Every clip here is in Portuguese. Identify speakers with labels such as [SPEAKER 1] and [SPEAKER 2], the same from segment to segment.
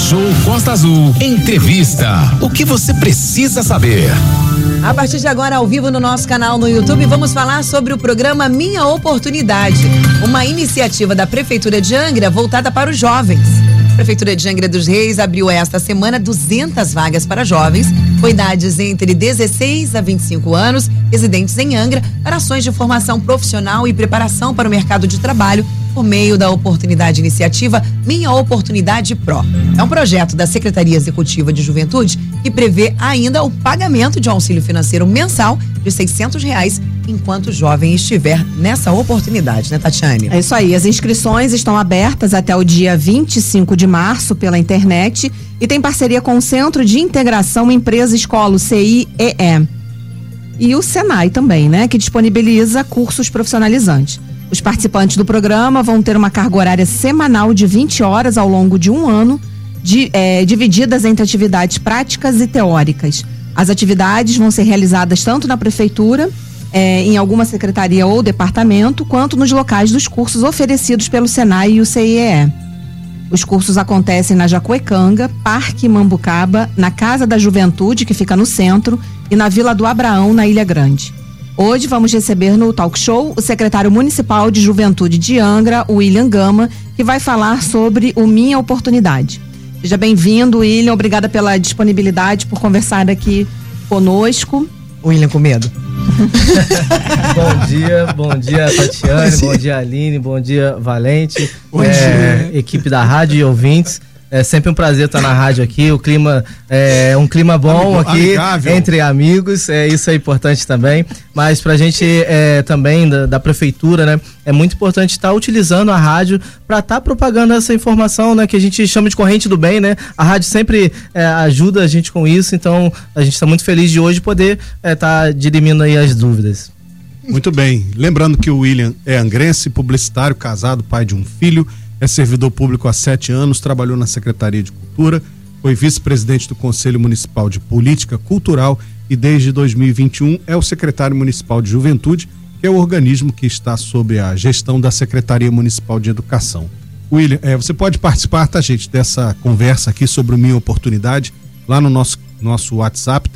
[SPEAKER 1] Show Costa Azul. Entrevista. O que você precisa saber?
[SPEAKER 2] A partir de agora, ao vivo no nosso canal no YouTube, vamos falar sobre o programa Minha Oportunidade, uma iniciativa da Prefeitura de Angra voltada para os jovens. A Prefeitura de Angra dos Reis abriu esta semana 200 vagas para jovens com idades entre 16 a 25 anos, residentes em Angra, para ações de formação profissional e preparação para o mercado de trabalho por meio da oportunidade iniciativa Minha Oportunidade Pro. É um projeto da Secretaria Executiva de Juventude que prevê ainda o pagamento de um auxílio financeiro mensal de R$600 enquanto o jovem estiver nessa oportunidade, né, Tatiane?
[SPEAKER 3] É isso aí, as inscrições estão abertas até o dia 25 de março pela internet e tem parceria com o Centro de Integração Empresa Escola, CIEE. E o Senai também, né, que disponibiliza cursos profissionalizantes. Os participantes do programa vão ter uma carga horária semanal de 20 horas ao longo de um ano, divididas entre atividades práticas e teóricas. As atividades vão ser realizadas tanto na prefeitura, em alguma secretaria ou departamento, quanto nos locais dos cursos oferecidos pelo Senai e o CIEE. Os cursos acontecem na Jacuecanga, Parque Mambucaba, na Casa da Juventude, que fica no centro, e na Vila do Abraão, na Ilha Grande. Hoje vamos receber no Talk Show o secretário municipal de Juventude de Angra, William Gama, que vai falar sobre o Minha Oportunidade. Seja bem-vindo, William. Obrigada pela disponibilidade, por conversar aqui conosco.
[SPEAKER 2] William com medo.
[SPEAKER 4] Bom dia Tatiane, bom dia Aline, bom dia Valente, equipe da rádio e ouvintes. É sempre um prazer estar na rádio aqui, o clima é um clima bom aqui, amigável, entre amigos, isso é importante também, mas pra gente também da prefeitura, né, é muito importante estar utilizando a rádio para estar propagando essa informação, né, que a gente chama de corrente do bem, né, a rádio sempre ajuda a gente com isso, então a gente está muito feliz de hoje poder estar dirimindo aí as dúvidas.
[SPEAKER 5] Muito bem, lembrando que o William é angrense, publicitário, casado, pai de um filho, é servidor público há 7 anos, trabalhou na Secretaria de Cultura, foi vice-presidente do Conselho Municipal de Política Cultural e desde 2021 é o secretário municipal de Juventude, que é o organismo que está sob a gestão da Secretaria Municipal de Educação. William, você pode participar, tá, gente, dessa conversa aqui sobre o Minha Oportunidade lá no nosso WhatsApp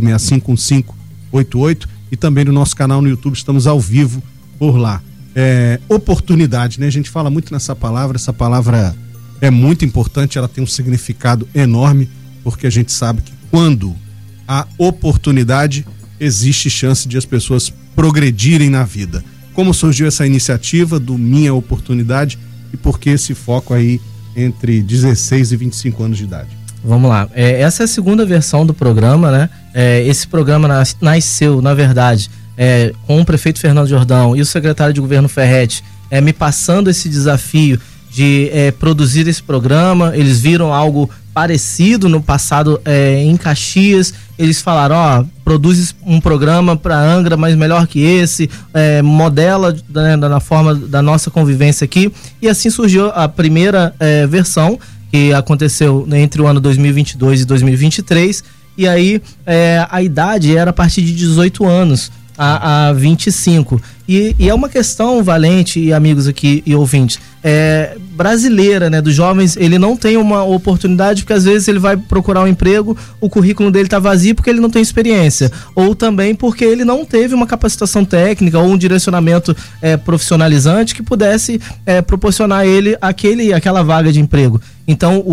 [SPEAKER 5] 33651588 e também no nosso canal no YouTube, estamos ao vivo por lá. Oportunidade, né? A gente fala muito nessa palavra, essa palavra é muito importante, ela tem um significado enorme, porque a gente sabe que quando há oportunidade, existe chance de as pessoas progredirem na vida. Como surgiu essa iniciativa do Minha Oportunidade e por que esse foco aí entre 16 e 25 anos de idade?
[SPEAKER 4] Vamos lá, essa é a segunda versão do programa, né? Esse programa nasceu, na verdade, com o prefeito Fernando Jordão e o secretário de governo Ferretti me passando esse desafio de produzir esse programa. Eles viram algo parecido no passado em Caxias. Eles falaram, produz um programa para Angra, mas melhor que esse, modela, né, na forma da nossa convivência aqui. E assim surgiu a primeira versão, que aconteceu entre o ano 2022 e 2023. E aí a idade era a partir de 18 anos a 25. E é uma questão, Valente e amigos aqui e ouvintes, brasileira, né, dos jovens. Ele não tem uma oportunidade porque às vezes ele vai procurar um emprego, o currículo dele tá vazio porque ele não tem experiência, ou também porque ele não teve uma capacitação técnica ou um direcionamento profissionalizante que pudesse proporcionar a ele aquela vaga de emprego. Então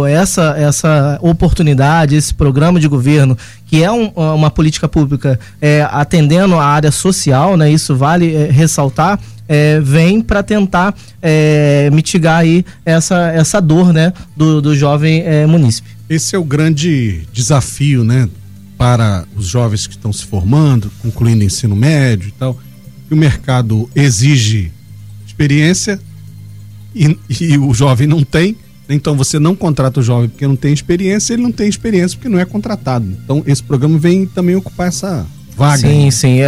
[SPEAKER 4] essa oportunidade, esse programa de governo, que é uma política pública atendendo a área social, né, isso vale ressaltar, vem para tentar mitigar aí essa dor, né, do jovem munícipe.
[SPEAKER 5] Esse é o grande desafio, né, para os jovens que estão se formando, concluindo ensino médio e tal. O mercado exige experiência e o jovem não tem. Então você não contrata o jovem porque não tem experiência, ele não tem experiência porque não é contratado. Então esse programa vem também ocupar vaga.
[SPEAKER 4] Sim,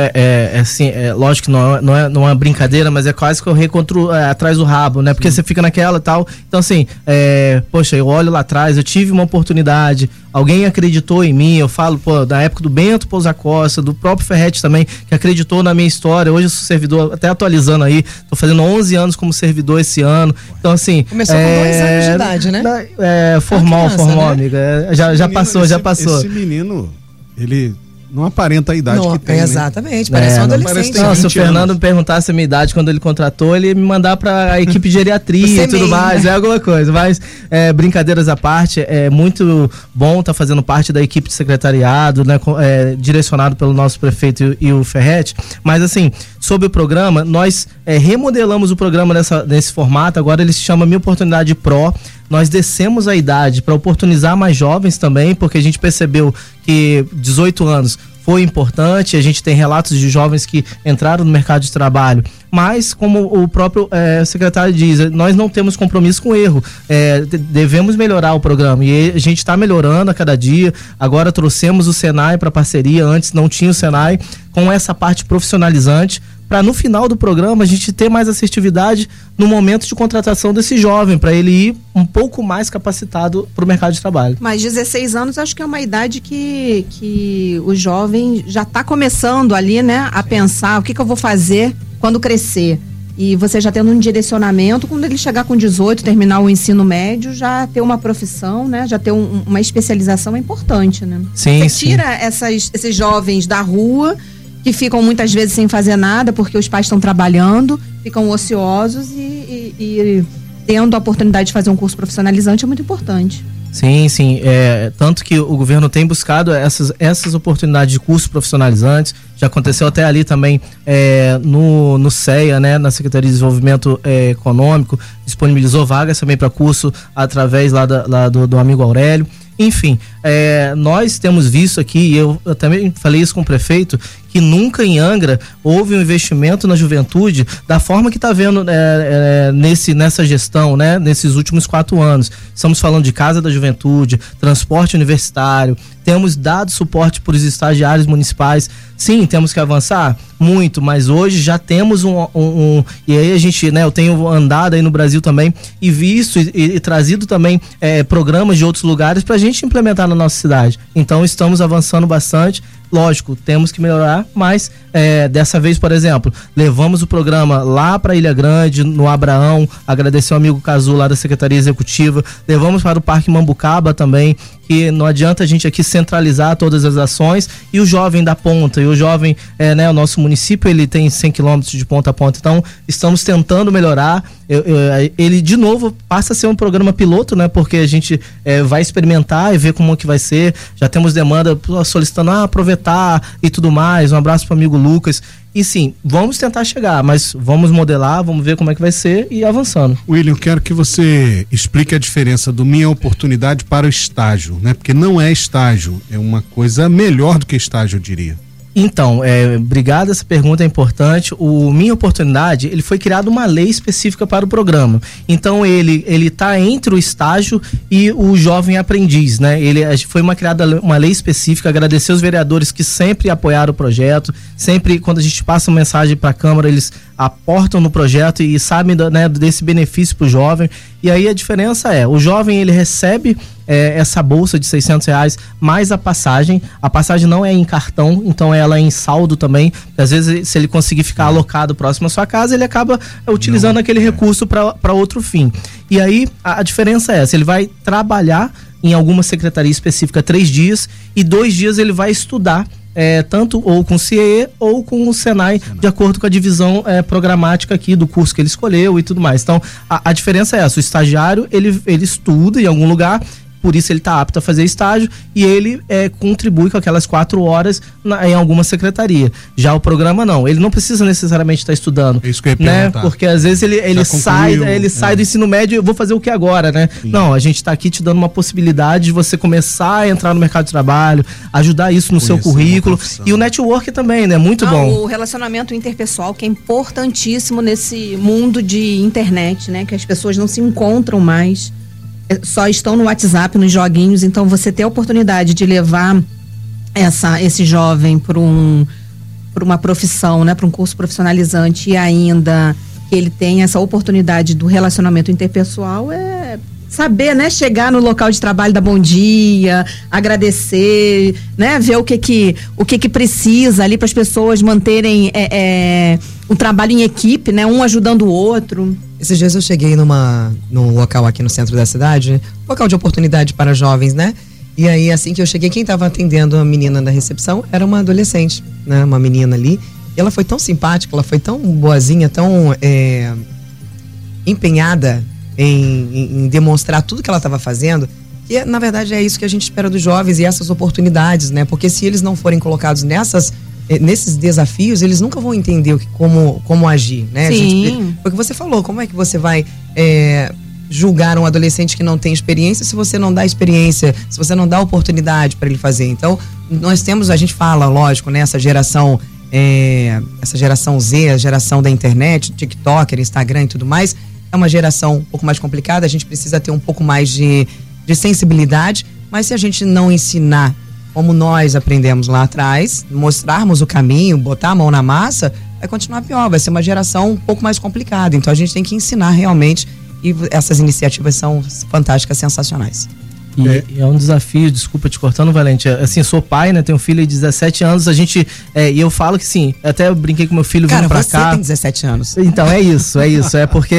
[SPEAKER 4] lógico que não é uma brincadeira, mas é quase correr atrás do rabo, né? Porque você fica naquela e tal. Então, assim, poxa, eu olho lá atrás, eu tive uma oportunidade, alguém acreditou em mim, eu falo, pô, da época do Bento Pousa Costa, do próprio Ferretti também, que acreditou na minha história. Hoje eu sou servidor, até atualizando aí, tô fazendo 11 anos como servidor esse ano. Então, assim...
[SPEAKER 2] Começou com 2 anos de idade, né?
[SPEAKER 4] Formal,
[SPEAKER 2] né?
[SPEAKER 4] amiga. Já passou.
[SPEAKER 5] Esse menino, ele não aparenta a idade que tem,
[SPEAKER 2] exatamente,
[SPEAKER 5] né?
[SPEAKER 2] parece um adolescente.
[SPEAKER 4] Se o Fernando me perguntasse a minha idade quando ele contratou, ele ia me mandar pra equipe de geriatria e tudo mais, alguma coisa. Mas, brincadeiras à parte, é muito bom estar fazendo parte da equipe de secretariado, né, direcionado pelo nosso prefeito e o Ferretti. Mas, assim, sobre o programa, nós remodelamos o programa nesse formato. Agora ele se chama Minha Oportunidade Pro. Nós descemos a idade para oportunizar mais jovens também, porque a gente percebeu que 18 anos foi importante. A gente tem relatos de jovens que entraram no mercado de trabalho, mas como o próprio secretário diz, nós não temos compromisso com o erro, devemos melhorar o programa e a gente está melhorando a cada dia. Agora trouxemos o Senai para parceria, antes não tinha o Senai, com essa parte profissionalizante, para no final do programa a gente ter mais assertividade no momento de contratação desse jovem, para ele ir um pouco mais capacitado para o mercado de trabalho.
[SPEAKER 3] Mas 16 anos acho que é uma idade que o jovem já está começando ali, né, a pensar o que eu vou fazer quando crescer. E você já tendo um direcionamento, quando ele chegar com 18, terminar o ensino médio, já ter uma profissão, né? Já ter uma especialização é importante, né?
[SPEAKER 4] Sim,
[SPEAKER 3] você tira esses jovens da rua, que ficam muitas vezes sem fazer nada, porque os pais estão trabalhando, ficam ociosos e tendo a oportunidade de fazer um curso profissionalizante é muito importante.
[SPEAKER 4] Sim, tanto que o governo tem buscado essas oportunidades de cursos profissionalizantes. Já aconteceu até ali também no CEA, né, na Secretaria de Desenvolvimento Econômico, disponibilizou vagas também para curso através lá do amigo Aurélio. Enfim, nós temos visto aqui, e eu também falei isso com o prefeito, que nunca em Angra houve um investimento na juventude da forma que está vendo nessa gestão, né, nesses últimos 4 anos. Estamos falando de Casa da Juventude, transporte universitário, temos dado suporte para os estagiários municipais. Sim, temos que avançar muito, mas hoje já temos e aí a gente, né, eu tenho andado aí no Brasil também e visto e trazido também programas de outros lugares para a gente implementar na nossa cidade. Então estamos avançando bastante. Lógico, temos que melhorar, mas dessa vez, por exemplo, levamos o programa lá para Ilha Grande, no Abraão, agradecer ao amigo Cazu lá da Secretaria Executiva, levamos para o Parque Mambucaba também, que não adianta a gente aqui centralizar todas as ações, e o jovem da ponta, e o jovem, né, o nosso município, ele tem 100 quilômetros de ponta a ponta, então estamos tentando melhorar. Ele de novo passa a ser um programa piloto, né, porque a gente vai experimentar e ver como que vai ser. Já temos demanda solicitando aproveitar e tudo mais. Um abraço para o amigo Lucas. E sim, vamos tentar chegar, mas vamos modelar, vamos ver como é que vai ser e avançando.
[SPEAKER 5] William, quero que você explique a diferença do Minha Oportunidade para o estágio, né? Porque não é estágio, é uma coisa melhor do que estágio, eu diria.
[SPEAKER 4] Então, obrigado, essa pergunta é importante. O Minha Oportunidade, ele foi criado uma lei específica para o programa. Então, ele tá entre o estágio e o jovem aprendiz, né? Foi criada uma lei específica. Agradecer os vereadores que sempre apoiaram o projeto. Sempre, quando a gente passa uma mensagem para a Câmara, eles aportam no projeto e sabem desse benefício para o jovem. E aí a diferença o jovem, ele recebe essa bolsa de R$600 mais a passagem. A passagem não é em cartão, então ela é em saldo também. Às vezes, se ele conseguir ficar alocado próximo à sua casa, ele acaba utilizando aquele recurso para outro fim. E aí a diferença é essa: ele vai trabalhar em alguma secretaria específica 3 dias e 2 dias ele vai estudar, tanto ou com o CIE ou com o Senai, de acordo com a divisão programática aqui do curso que ele escolheu e tudo mais. Então, a diferença é essa: o estagiário, ele estuda em algum lugar, por isso ele está apto a fazer estágio, e ele contribui com aquelas 4 horas em alguma secretaria. Já o programa não, ele não precisa necessariamente estar estudando,
[SPEAKER 5] isso que eu ia
[SPEAKER 4] né? Porque às vezes ele sai do ensino médio, eu vou fazer o que agora, né? Sim. Não, a gente está aqui te dando uma possibilidade de você começar a entrar no mercado de trabalho, ajudar isso no seu currículo, e o network também, né? Muito bom.
[SPEAKER 3] O relacionamento interpessoal, que é importantíssimo nesse mundo de internet, né? Que as pessoas não se encontram mais, só estão no WhatsApp, nos joguinhos. Então você ter a oportunidade de levar esse jovem para uma profissão, né, para um curso profissionalizante, e ainda que ele tenha essa oportunidade do relacionamento interpessoal, é saber, né, chegar no local de trabalho, dar bom dia, agradecer, né, ver o que precisa ali para as pessoas manterem um trabalho em equipe, né, um ajudando o outro.
[SPEAKER 2] Esses dias eu cheguei num local aqui no centro da cidade, local de oportunidade para jovens, né? E aí, assim que eu cheguei, quem estava atendendo a menina da recepção era uma adolescente, né? Uma menina ali. E ela foi tão simpática, ela foi tão boazinha, tão empenhada em demonstrar tudo que ela estava fazendo, que na verdade é isso que a gente espera dos jovens e essas oportunidades, né? Porque se eles não forem colocados nesses desafios, eles nunca vão entender como agir, né?
[SPEAKER 3] Sim.
[SPEAKER 2] Porque você falou, como é que você vai julgar um adolescente que não tem experiência se você não dá experiência, se você não dá oportunidade para ele fazer? Então, a gente fala, lógico, né? Essa geração Z, a geração da internet, TikToker, Instagram e tudo mais, é uma geração um pouco mais complicada, a gente precisa ter um pouco mais de sensibilidade, mas se a gente não ensinar como nós aprendemos lá atrás, mostrarmos o caminho, botar a mão na massa, vai continuar pior, vai ser uma geração um pouco mais complicada. Então a gente tem que ensinar realmente, e essas iniciativas são fantásticas, sensacionais.
[SPEAKER 4] E é um desafio, desculpa te cortando, Valente, assim, sou pai, né, tenho um filho de 17 anos, a gente, e eu falo que sim, até eu brinquei com meu filho vindo pra cá.
[SPEAKER 2] Você tem 17 anos.
[SPEAKER 4] Então, é isso, é porque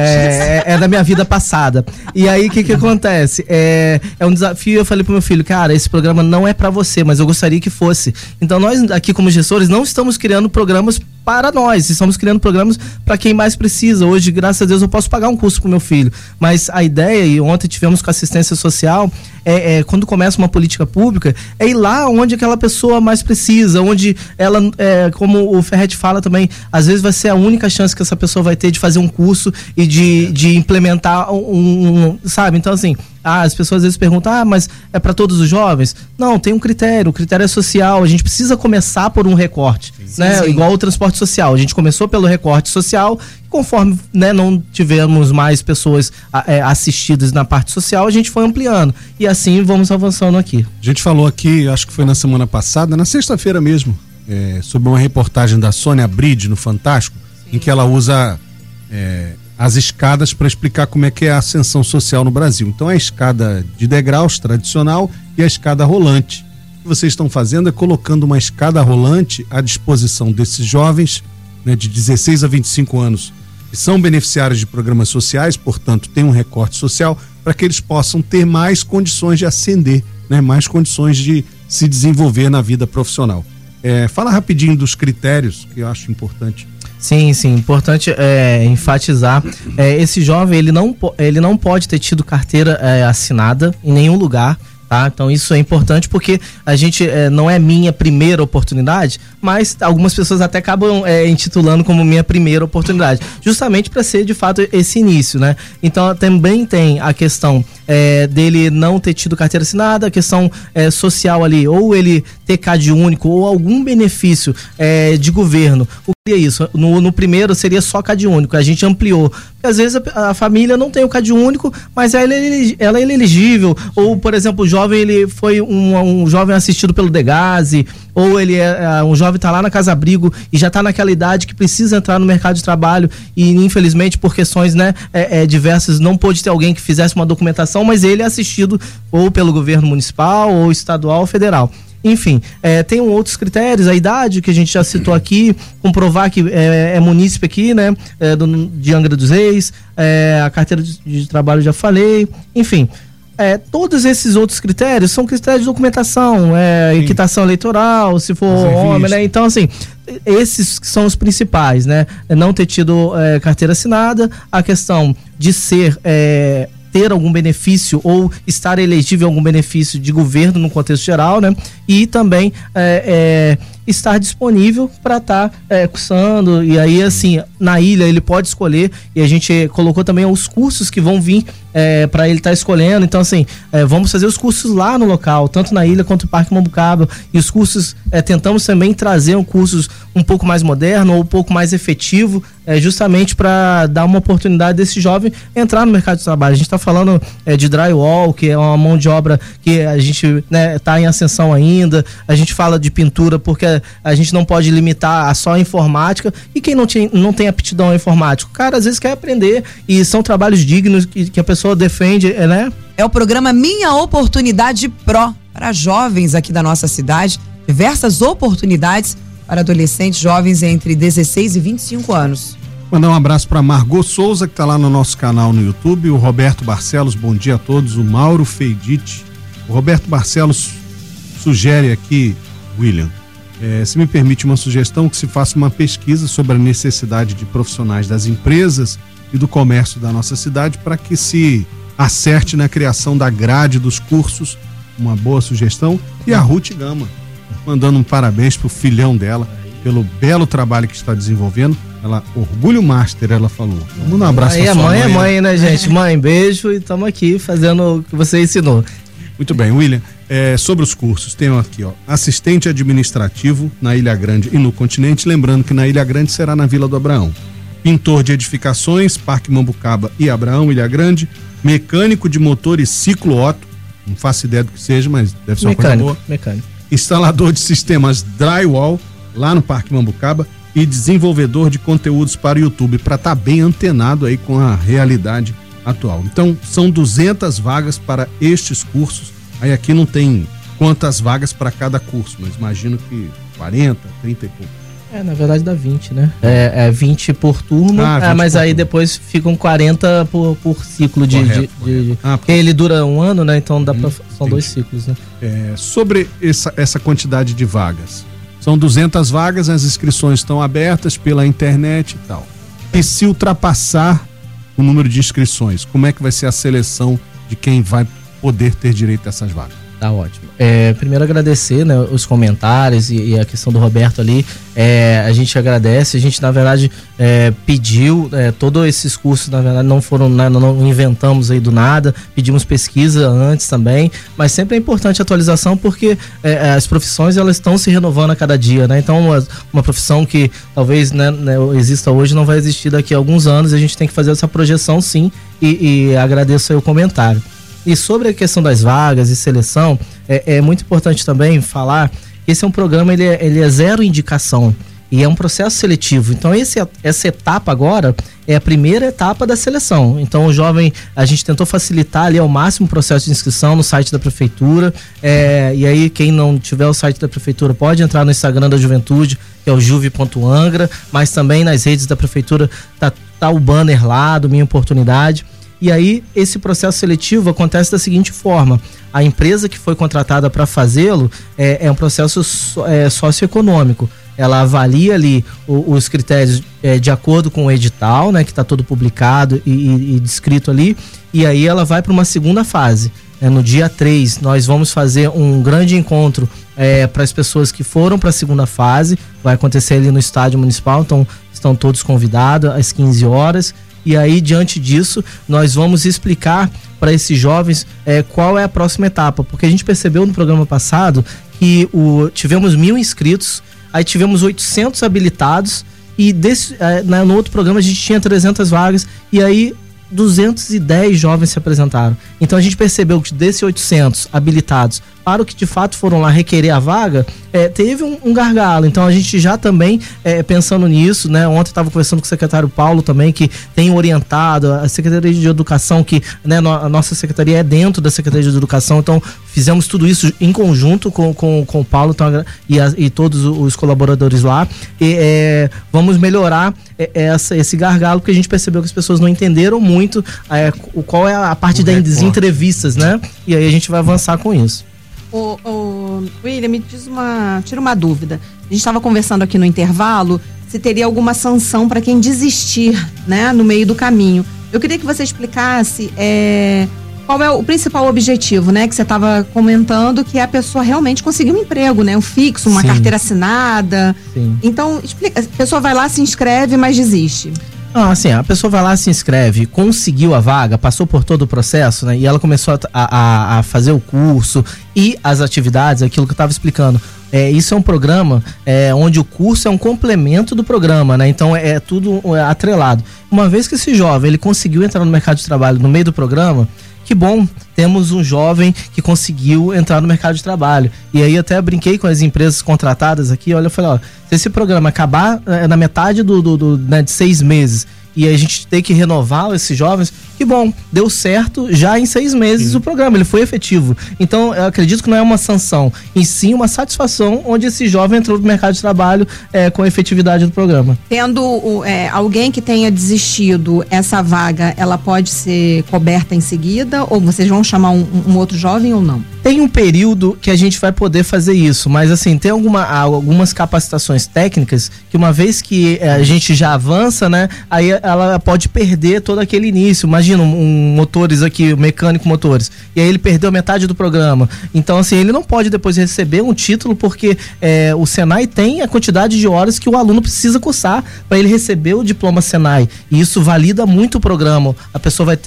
[SPEAKER 4] é da minha vida passada. E aí, o que acontece? É um desafio, eu falei pro meu filho, cara, esse programa não é pra você, mas eu gostaria que fosse. Então, nós aqui como gestores não estamos criando programas para nós, estamos criando programas para quem mais precisa. Hoje, graças a Deus, eu posso pagar um curso pro meu filho, mas a ideia, e ontem tivemos com assistência social, quando começa uma política pública, é ir lá onde aquela pessoa mais precisa, onde ela, como o Ferretti fala também, às vezes vai ser a única chance que essa pessoa vai ter de fazer um curso e de implementar sabe? Então, assim, as pessoas às vezes perguntam, mas é para todos os jovens? Não, tem um critério, o critério é social, a gente precisa começar por um recorte, né? Sim. Igual o transporte social, a gente começou pelo recorte social, conforme, né, não tivemos mais pessoas assistidas na parte social, a gente foi ampliando, e assim vamos avançando aqui.
[SPEAKER 5] A gente falou aqui, acho que foi na semana passada, na sexta-feira mesmo, sobre uma reportagem da Sônia Bride no Fantástico, em que ela usa as escadas para explicar como é que é a ascensão social no Brasil. Então, a escada de degraus tradicional e a escada rolante. O que vocês estão fazendo é colocando uma escada rolante à disposição desses jovens, né, de 16 a 25 anos, que são beneficiários de programas sociais, portanto, tem um recorte social, para que eles possam ter mais condições de ascender, né, mais condições de se desenvolver na vida profissional. Fala rapidinho dos critérios, que eu acho importante.
[SPEAKER 4] Sim, importante enfatizar, esse jovem ele não pode ter tido carteira assinada em nenhum lugar, tá? Então isso é importante porque a gente não é minha primeira oportunidade, mas algumas pessoas até acabam intitulando como minha primeira oportunidade, justamente para ser de fato esse início, né? Então também tem a questão dele não ter tido carteira assinada, a questão social ali, ou ele ter CAD único ou algum benefício de governo. É isso, no primeiro seria só CAD único, a gente ampliou, porque às vezes a família não tem o CAD único, mas ela é elegível, ou por exemplo, o jovem ele foi um jovem assistido pelo Degase, ou ele um jovem está lá na Casa Abrigo e já está naquela idade que precisa entrar no mercado de trabalho e infelizmente por questões, né, diversas, não pôde ter alguém que fizesse uma documentação, mas ele é assistido ou pelo governo municipal, ou estadual, ou federal. Enfim, tem outros critérios, a idade que a gente já citou aqui, comprovar que é munícipe aqui, né, de Angra dos Reis, a carteira de trabalho já falei, enfim, todos esses outros critérios são critérios de documentação, equitação eleitoral, se for homem, né, então assim, esses são os principais, né, não ter tido carteira assinada, a questão de ter algum benefício ou estar elegível a algum benefício de governo no contexto geral, né? E também estar disponível para estar cursando, e aí assim, na ilha ele pode escolher, e a gente colocou também os cursos que vão vir para ele estar escolhendo, então assim, vamos fazer os cursos lá no local, tanto na ilha quanto no Parque Mambucaba, e os cursos, tentamos também trazer cursos um pouco mais moderno ou um pouco mais efetivo justamente para dar uma oportunidade desse jovem entrar no mercado de trabalho. A gente está falando de drywall, que é uma mão de obra que a gente está em ascensão ainda. A gente fala de pintura porque a gente não pode limitar a só a informática. E quem não tem aptidão à informática? O cara às vezes quer aprender e são trabalhos dignos que a pessoa defende, né?
[SPEAKER 2] É o programa Minha Oportunidade Pro, para jovens aqui da nossa cidade. Diversas oportunidades para adolescentes jovens entre 16 e 25 anos.
[SPEAKER 5] Mandar um abraço para Margot Souza, que está lá no nosso canal no YouTube, o Roberto Barcelos, bom dia a todos, o Mauro Feidite. O Roberto Barcelos sugere aqui, William, se me permite uma sugestão, que se faça uma pesquisa sobre a necessidade de profissionais das empresas e do comércio da nossa cidade para que se acerte na criação da grade dos cursos. Uma boa sugestão. E a Ruth Gama, mandando um parabéns pro filhão dela pelo belo trabalho que está desenvolvendo. Ela, orgulho master, ela falou. Vamos dar um abraço pra sua mãe.
[SPEAKER 4] É mãe, né, gente? Mãe, beijo, e estamos aqui fazendo o que você ensinou.
[SPEAKER 5] Muito bem, William. Sobre os cursos, tem aqui, ó, assistente administrativo na Ilha Grande e no Continente, lembrando que na Ilha Grande será na Vila do Abraão. Pintor de edificações, Parque Mambucaba e Abraão, Ilha Grande. Mecânico de motor e ciclo Otto, não faço ideia do que seja, mas deve ser uma coisa boa.
[SPEAKER 4] Mecânico.
[SPEAKER 5] Instalador de sistemas drywall, lá no Parque Mambucaba, e desenvolvedor de conteúdos para o YouTube, para estar bem antenado aí com a realidade atual. Então, são 200 vagas para estes cursos. Aí aqui não tem quantas vagas para cada curso, mas imagino que 40, 30 e pouco.
[SPEAKER 4] Na verdade dá 20, né? 20 por turma,
[SPEAKER 5] 20
[SPEAKER 4] mas
[SPEAKER 5] por
[SPEAKER 4] aí
[SPEAKER 5] turma.
[SPEAKER 4] Depois ficam 40 por ciclo correto. Porque ele dura um ano, né? Então dá são 2 ciclos, né?
[SPEAKER 5] Sobre essa quantidade de vagas, são 200 vagas, as inscrições estão abertas pela internet e tal. E se ultrapassar o número de inscrições, como é que vai ser a seleção de quem vai poder ter direito a essas vagas?
[SPEAKER 4] Tá ótimo. Primeiro agradecer, né, os comentários e a questão do Roberto ali. A gente agradece, a gente na verdade pediu, todos esses cursos na verdade não foram, não inventamos aí do nada, pedimos pesquisa antes também, mas sempre é importante a atualização porque as profissões elas estão se renovando a cada dia, né? Então uma profissão que talvez exista hoje não vai existir daqui a alguns anos, a gente tem que fazer essa projeção sim, e agradeço aí o comentário. E sobre a questão das vagas e seleção, é muito importante também falar que esse é um programa, ele é zero indicação e é um processo seletivo. Então essa etapa agora é a primeira etapa da seleção. Então o jovem, a gente tentou facilitar ali ao máximo o processo de inscrição no site da prefeitura, e aí quem não tiver o site da prefeitura pode entrar no Instagram da Juventude, que é o juve.angra, mas também nas redes da prefeitura tá o banner lá do Minha Oportunidade. E aí, esse processo seletivo acontece da seguinte forma: a empresa que foi contratada para fazê-lo é um processo socioeconômico. Ela avalia ali os critérios de acordo com o edital, né, que está todo publicado e descrito ali, e aí ela vai para uma segunda fase. No dia 3, nós vamos fazer um grande encontro para as pessoas que foram para a segunda fase, vai acontecer ali no estádio municipal, então estão todos convidados às 15 horas. E aí, diante disso, nós vamos explicar para esses jovens qual é a próxima etapa. Porque a gente percebeu no programa passado que tivemos 1.000 inscritos, aí tivemos 800 habilitados e no outro programa a gente tinha 300 vagas e aí 210 jovens se apresentaram. Então a gente percebeu que desses 800 habilitados para o que de fato foram lá requerer a vaga, teve um gargalo. Então a gente já também, pensando nisso, né? Ontem estava conversando com o secretário Paulo também, que tem orientado a Secretaria de Educação, que a nossa secretaria é dentro da Secretaria de Educação, então fizemos tudo isso em conjunto com o Paulo então, e todos os colaboradores lá, e vamos melhorar esse gargalo, porque a gente percebeu que as pessoas não entenderam muito qual é a parte das entrevistas, né? E aí a gente vai avançar com isso.
[SPEAKER 3] William, tira uma dúvida. A gente estava conversando aqui no intervalo se teria alguma sanção para quem desistir, né, no meio do caminho. Eu queria que você explicasse qual é o principal objetivo, né, que você estava comentando, que é a pessoa realmente conseguir um emprego, né, um fixo, uma carteira assinada.
[SPEAKER 4] Sim.
[SPEAKER 3] Então, explica. A pessoa vai lá, se inscreve, mas desiste.
[SPEAKER 4] Assim, a pessoa vai lá, se inscreve, conseguiu a vaga, passou por todo o processo, né? E ela começou a fazer o curso e as atividades, aquilo que eu estava explicando. Isso é um programa onde o curso é um complemento do programa, né? Então é tudo atrelado. Uma vez que esse jovem ele conseguiu entrar no mercado de trabalho no meio do programa, que bom, temos um jovem que conseguiu entrar no mercado de trabalho. E aí até brinquei com as empresas contratadas aqui, olha, eu falei, se esse programa acabar na metade né, de 6 meses e a gente ter que renovar esses jovens, que bom, deu certo já em 6 meses. Sim. O programa, ele foi efetivo. Então, eu acredito que não é uma sanção, e sim uma satisfação onde esse jovem entrou no mercado de trabalho com a efetividade do programa.
[SPEAKER 3] Tendo alguém que tenha desistido, essa vaga, ela pode ser coberta em seguida, ou vocês vão chamar um outro jovem ou não?
[SPEAKER 4] Tem um período que a gente vai poder fazer isso, mas assim, tem algumas capacitações técnicas que uma vez que a gente já avança, né, aí ela pode perder todo aquele início. Imagina motores aqui, mecânico motores, e aí ele perdeu metade do programa. Então assim, ele não pode depois receber um título porque o Senai tem a quantidade de horas que o aluno precisa cursar para ele receber o diploma Senai, e isso valida muito o programa. A pessoa vai ter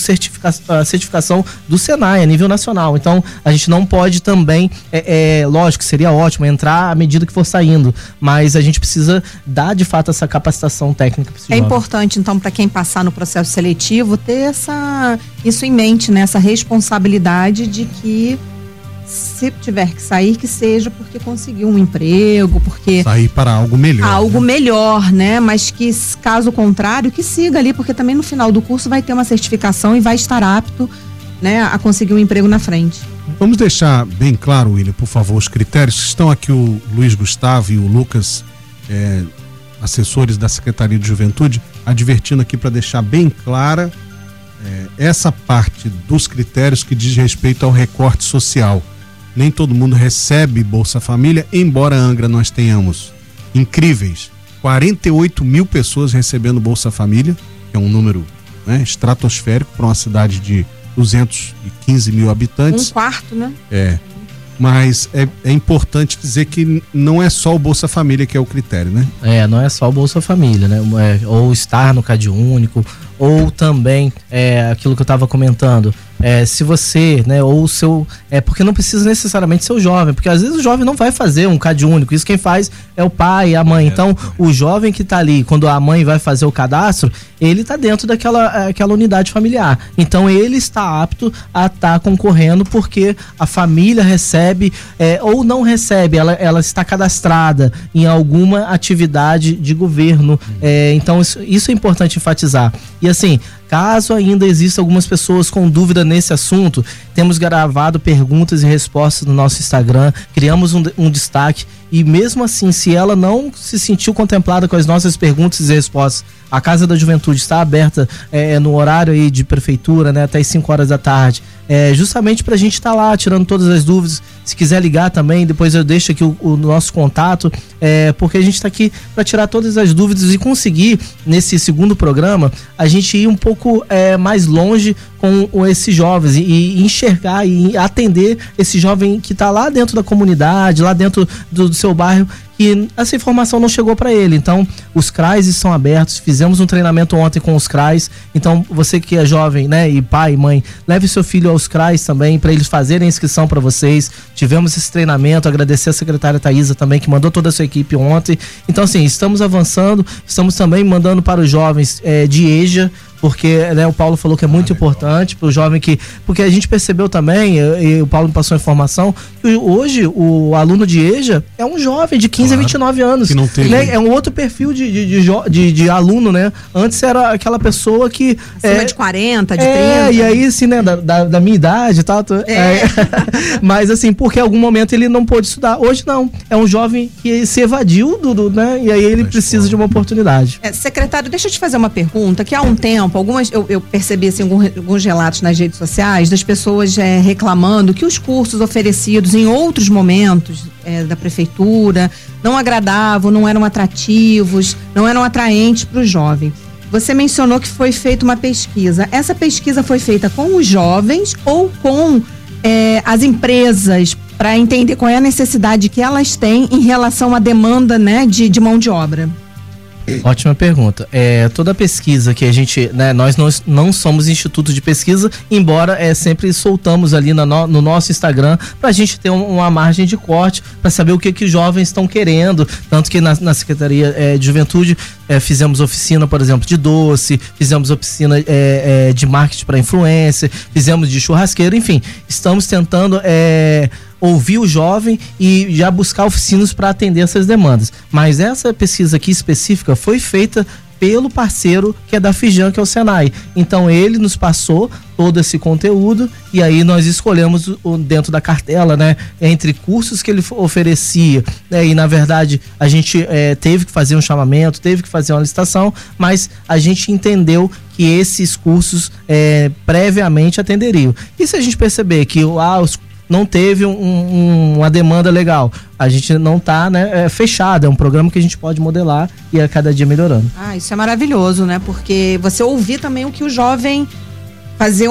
[SPEAKER 4] a certificação do Senai a nível nacional. Então a gente não pode também, lógico, seria ótimo entrar à medida que for saindo, mas a gente precisa dar de fato essa capacitação técnica para esse jovem.
[SPEAKER 3] Importante, então, para quem passar no processo seletivo, ter isso em mente, né? Essa responsabilidade de que se tiver que sair, que seja porque conseguiu um emprego, porque...
[SPEAKER 5] Sair para algo melhor.
[SPEAKER 3] Algo melhor, né? Mas que, caso contrário, que siga ali, porque também no final do curso vai ter uma certificação e vai estar apto, né, a conseguir um emprego na frente.
[SPEAKER 5] Vamos deixar bem claro, William, por favor, os critérios. Estão aqui o Luiz Gustavo e o Lucas, assessores da Secretaria de Juventude, advertindo aqui para deixar bem clara essa parte dos critérios que diz respeito ao recorte social. Nem todo mundo recebe Bolsa Família, embora Angra nós tenhamos incríveis 48 mil pessoas recebendo Bolsa Família, que é um número, né, estratosférico para uma cidade de 215 mil habitantes.
[SPEAKER 3] Um quarto, né?
[SPEAKER 5] Mas é importante dizer que não é só o Bolsa Família que é o critério, né?
[SPEAKER 4] Não é só o Bolsa Família, né? Ou estar no Cade Único, ou também aquilo que eu estava comentando, se você, né, ou o seu, porque não precisa necessariamente ser o jovem, porque às vezes o jovem não vai fazer um Cade Único, isso quem faz é o pai e a mãe. Então o jovem que está ali, quando a mãe vai fazer o cadastro, ele está dentro daquela unidade familiar, então ele está apto a estar concorrendo, porque a família recebe ou não recebe, ela está cadastrada em alguma atividade de governo. Então isso é importante enfatizar. E assim, caso ainda existam algumas pessoas com dúvida nesse assunto, temos gravado perguntas e respostas no nosso Instagram, criamos um destaque, e mesmo assim, se ela não se sentiu contemplada com as nossas perguntas e respostas, a Casa da Juventude está aberta no horário aí de prefeitura, né, até as 5 horas da tarde, justamente para a gente estar lá tirando todas as dúvidas. Se quiser ligar também, depois eu deixo aqui o nosso contato, porque a gente está aqui para tirar todas as dúvidas e conseguir, nesse segundo programa, a gente ir um pouco mais longe com esses jovens e enxergar e atender esse jovem que está lá dentro da comunidade, lá dentro do seu bairro, que essa informação não chegou para ele. Então, os CRAs estão abertos, fizemos um treinamento ontem com os CRAs, então você que é jovem, né, e pai e mãe, leve seu filho aos CRAs também, para eles fazerem a inscrição para vocês. Tivemos esse treinamento, agradecer a secretária Thaisa também, que mandou toda a sua equipe ontem. Então, assim, estamos avançando, estamos também mandando para os jovens de EJA, porque, né, o Paulo falou que é muito importante para o jovem porque a gente percebeu também, e o Paulo me passou a informação, que hoje o aluno de EJA é um jovem de 15 a 29 anos. Que não teve, né? É um outro perfil de aluno, né? Antes era aquela pessoa que...
[SPEAKER 3] Acima de 40, de 30.
[SPEAKER 4] E aí, assim, né, da minha idade e tal. Mas, assim, porque em algum momento ele não pôde estudar. Hoje não. É um jovem que se evadiu, né? E aí ele precisa de uma oportunidade.
[SPEAKER 3] Secretário, deixa eu te fazer uma pergunta, que há um tempo, eu percebi assim, alguns relatos nas redes sociais das pessoas reclamando que os cursos oferecidos em outros momentos da prefeitura não agradavam, não eram atrativos, não eram atraentes para o jovem. Você mencionou que foi feita uma pesquisa. Essa pesquisa foi feita com os jovens ou com as empresas, para entender qual é a necessidade que elas têm em relação à demanda, né, de mão de obra?
[SPEAKER 4] Ótima pergunta. Toda pesquisa que a gente, né, nós não somos instituto de pesquisa, embora sempre soltamos ali no nosso Instagram pra gente ter uma margem de corte para saber o que os jovens estão querendo, tanto que na Secretaria de Juventude fizemos oficina, por exemplo, de doce, fizemos oficina de marketing para influencer, fizemos de churrasqueiro, enfim, estamos tentando ouvir o jovem e já buscar oficinas para atender essas demandas. Mas essa pesquisa aqui específica foi feita pelo parceiro que é da Fijan, que é o Senai. Então ele nos passou todo esse conteúdo e aí nós escolhemos dentro da cartela, né, entre cursos que ele oferecia, né, e na verdade a gente teve que fazer um chamamento, teve que fazer uma licitação, mas a gente entendeu que esses cursos previamente atenderiam. E se a gente perceber que não teve uma demanda legal, a gente não está, né, fechado, é um programa que a gente pode modelar e a cada dia melhorando.
[SPEAKER 3] Isso é maravilhoso, né? Porque você ouvir também o que o jovem, fazer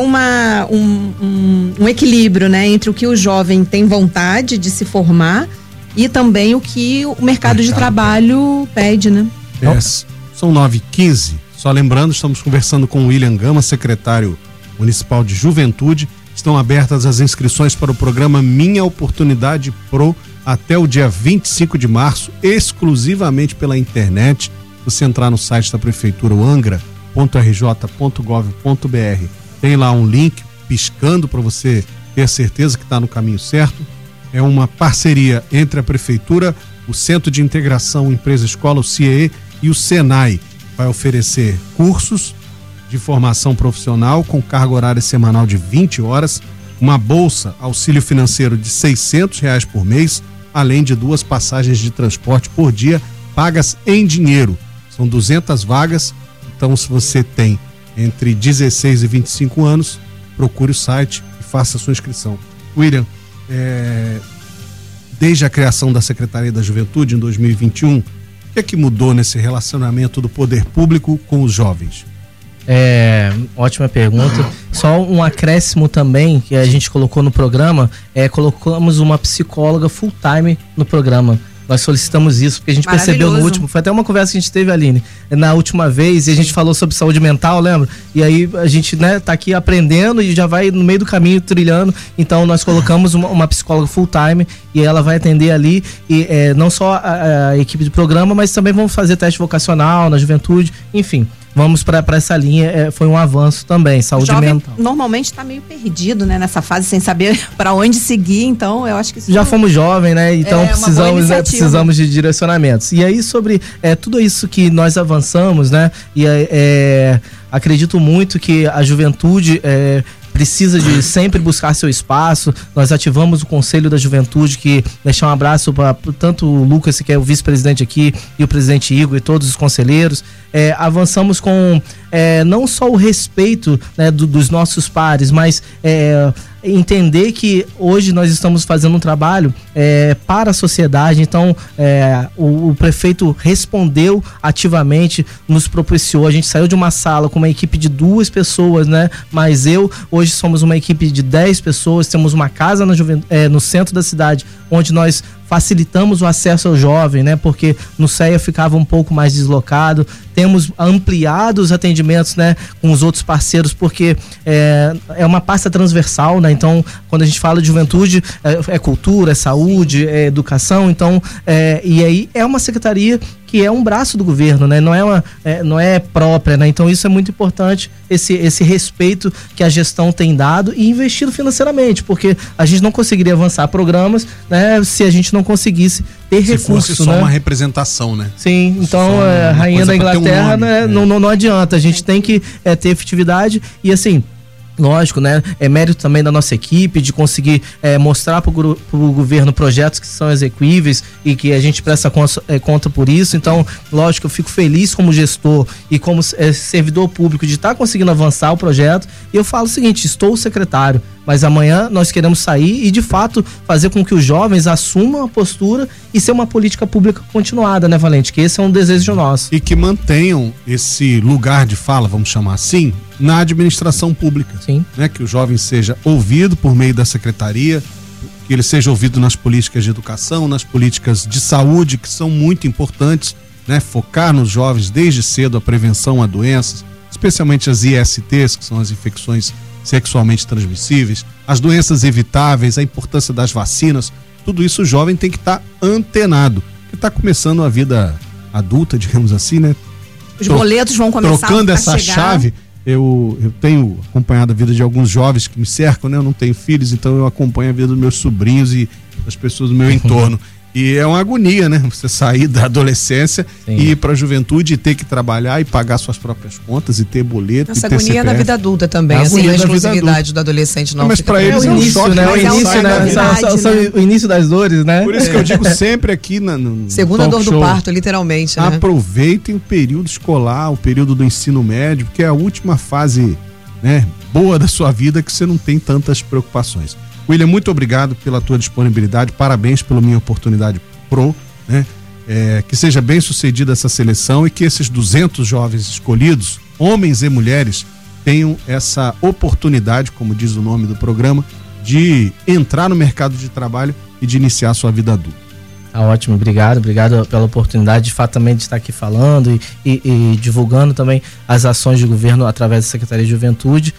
[SPEAKER 3] um equilíbrio, né, entre o que o jovem tem vontade de se formar e também o que o mercado de trabalho pede, né?
[SPEAKER 5] São 9h15, só lembrando, estamos conversando com o William Gama, secretário municipal de Juventude. Estão abertas as inscrições para o programa Minha Oportunidade Pro até o dia 25 de março, exclusivamente pela internet. Você entrar no site da Prefeitura, angra.rj.gov.br, tem lá um link piscando para você ter certeza que está no caminho certo. É uma parceria entre a Prefeitura, o Centro de Integração Empresa-Escola, o CIEE, e o Senai. Vai oferecer cursos de formação profissional com carga horária semanal de 20 horas, uma bolsa auxílio financeiro de R$600 por mês, além de 2 passagens de transporte por dia pagas em dinheiro. São 200 vagas, então se você tem entre 16 e 25 anos, procure o site e faça a sua inscrição. William, desde a criação da Secretaria da Juventude em 2021, o que é que mudou nesse relacionamento do poder público com os jovens?
[SPEAKER 4] Ótima pergunta. Só um acréscimo também que a gente colocou no programa, colocamos uma psicóloga full time no programa. Nós solicitamos isso, porque a gente percebeu no último, foi até uma conversa que a gente teve, Aline, na última vez, e a gente falou sobre saúde mental, lembra? E aí a gente, né, tá aqui aprendendo e já vai no meio do caminho trilhando, então nós colocamos uma psicóloga full time e ela vai atender ali, e não só a equipe de programa, mas também vamos fazer teste vocacional na juventude, enfim. Vamos para essa linha, foi um avanço também, saúde mental.
[SPEAKER 3] Normalmente está meio perdido, né, nessa fase, sem saber para onde seguir, então eu acho que isso
[SPEAKER 4] já fomos jovens, né, então precisamos de direcionamentos. E aí sobre tudo isso que nós avançamos, né, e acredito muito que a juventude precisa de sempre buscar seu espaço. Nós ativamos o Conselho da Juventude, que deixar um abraço para tanto o Lucas, que é o vice-presidente aqui, e o presidente Igor e todos os conselheiros. Avançamos com não só o respeito, né, dos nossos pares, mas entender que hoje nós estamos fazendo um trabalho para a sociedade. Então o prefeito respondeu ativamente, nos propiciou. A gente saiu de uma sala com uma equipe de 2 pessoas, né, mas hoje somos uma equipe de 10 pessoas, temos uma casa no centro da cidade, onde nós facilitamos o acesso ao jovem, né? Porque no CEA ficava um pouco mais deslocado. Temos ampliado os atendimentos, né, com os outros parceiros, porque é uma pasta transversal, né? Então, quando a gente fala de juventude, é cultura, é saúde, é educação. Então, e aí é uma secretaria que é um braço do governo, né? Não é própria, né? Então isso é muito importante, esse respeito que a gestão tem dado e investido financeiramente, porque a gente não conseguiria avançar programas, né, se a gente não conseguisse ter recursos,
[SPEAKER 5] fosse só uma representação, né?
[SPEAKER 4] Sim, então rainha da Inglaterra, né, não adianta, a gente tem que ter efetividade e assim, lógico, né? É mérito também da nossa equipe de conseguir mostrar para o governo projetos que são execuíveis e que a gente presta conta por isso. Então, lógico, eu fico feliz como gestor e como servidor público de estar conseguindo avançar o projeto. E eu falo o seguinte: estou secretário, mas amanhã nós queremos sair e, de fato, fazer com que os jovens assumam a postura e ser uma política pública continuada, né, Valente? Que esse é um desejo nosso.
[SPEAKER 5] E que mantenham esse lugar de fala, vamos chamar assim, na administração pública.
[SPEAKER 4] Sim.
[SPEAKER 5] Né? Que o jovem seja ouvido por meio da secretaria, que ele seja ouvido nas políticas de educação, nas políticas de saúde, que são muito importantes. né? Focar nos jovens desde cedo a prevenção a doenças, especialmente as ISTs, que são as infecções sexualmente transmissíveis, as doenças evitáveis, a importância das vacinas, tudo isso o jovem tem que estar antenado, porque está começando a vida adulta, digamos assim, né?
[SPEAKER 3] Os boletos vão começar
[SPEAKER 5] trocando
[SPEAKER 3] a
[SPEAKER 5] essa
[SPEAKER 3] chegar.
[SPEAKER 5] chave. Eu tenho acompanhado a vida de alguns jovens que me cercam, né? Eu não tenho filhos, então eu acompanho a vida dos meus sobrinhos e das pessoas do meu entorno. E é uma agonia, né? Você sair da adolescência e ir para a juventude e ter que trabalhar e pagar suas próprias contas e ter boleto.
[SPEAKER 2] Essa
[SPEAKER 5] e ter
[SPEAKER 2] agonia
[SPEAKER 5] CPF.
[SPEAKER 2] na vida adulta também,
[SPEAKER 5] A
[SPEAKER 2] assim,
[SPEAKER 5] agonia
[SPEAKER 2] a
[SPEAKER 5] da vida
[SPEAKER 2] exclusividade do adolescente não
[SPEAKER 5] Mas
[SPEAKER 2] fica
[SPEAKER 5] para eles
[SPEAKER 4] o
[SPEAKER 5] é um
[SPEAKER 4] início,
[SPEAKER 5] choque,
[SPEAKER 4] né? O
[SPEAKER 3] mas é
[SPEAKER 4] início,
[SPEAKER 3] a
[SPEAKER 4] né?
[SPEAKER 3] novidade,
[SPEAKER 4] São
[SPEAKER 3] né?
[SPEAKER 4] o início das dores, né?
[SPEAKER 5] Por isso que eu digo sempre aqui no
[SPEAKER 2] Segunda
[SPEAKER 5] talk
[SPEAKER 2] dor do
[SPEAKER 5] show,
[SPEAKER 2] parto, literalmente, né?
[SPEAKER 5] aproveitem o período escolar, o período do ensino médio, porque é a última fase, né, boa da sua vida que você não tem tantas preocupações. William, muito obrigado pela tua disponibilidade, parabéns pela minha oportunidade pro, né? Que seja bem sucedida essa seleção e que esses 200 jovens escolhidos, homens e mulheres, tenham essa oportunidade, como diz o nome do programa, de entrar no mercado de trabalho e de iniciar sua vida adulta.
[SPEAKER 4] Tá ótimo, obrigado pela oportunidade de fato também de estar aqui falando e divulgando também as ações de governo através da Secretaria de Juventude.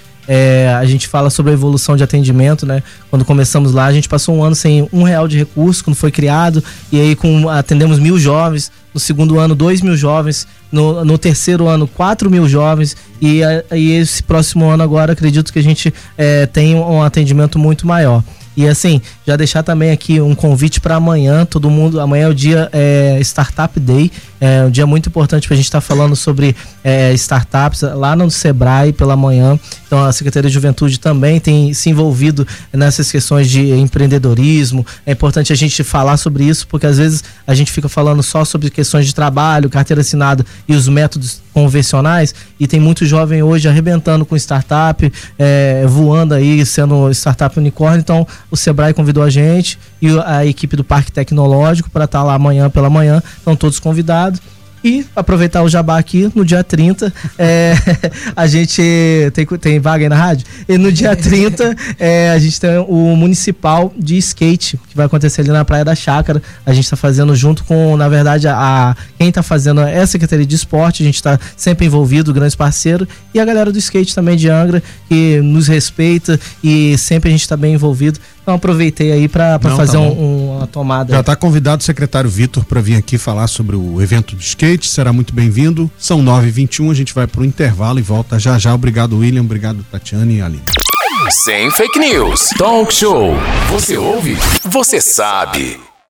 [SPEAKER 4] A gente fala sobre a evolução de atendimento, né? Quando começamos lá, a gente passou um ano sem R$1 de recurso, quando foi criado, e aí atendemos 1.000 jovens, no segundo ano 2.000 jovens, no terceiro ano 4.000 jovens, e esse próximo ano agora acredito que a gente tem um atendimento muito maior. E assim, já deixar também aqui um convite para amanhã, todo mundo, amanhã é o dia Startup Day, é um dia muito importante para a gente estar falando sobre startups lá no Sebrae pela manhã. Então a Secretaria de Juventude também tem se envolvido nessas questões de empreendedorismo. É importante a gente falar sobre isso, porque às vezes a gente fica falando só sobre questões de trabalho, carteira assinada e os métodos convencionais, e tem muito jovem hoje arrebentando com startup, voando aí, sendo startup unicórnio. Então o Sebrae convidou a gente e a equipe do Parque Tecnológico para estar lá amanhã pela manhã, estão todos convidados. E aproveitar o jabá aqui, no dia 30, a gente tem vaga aí na rádio? E no dia 30, a gente tem o Municipal de Skate, que vai acontecer ali na Praia da Chácara. A gente está fazendo junto com, na verdade, quem está fazendo é a Secretaria de Esporte, a gente está sempre envolvido, grandes parceiros, e a galera do skate também de Angra, que nos respeita e sempre a gente está bem envolvido. Então aproveitei aí para fazer uma tomada.
[SPEAKER 5] Já está convidado o secretário Vitor para vir aqui falar sobre o evento de skate, será muito bem-vindo. São 9h21, a gente vai para o intervalo e volta já já. Obrigado, William, obrigado, Tatiana e Aline.
[SPEAKER 1] Sem fake news. Talk show. Você ouve? Você sabe.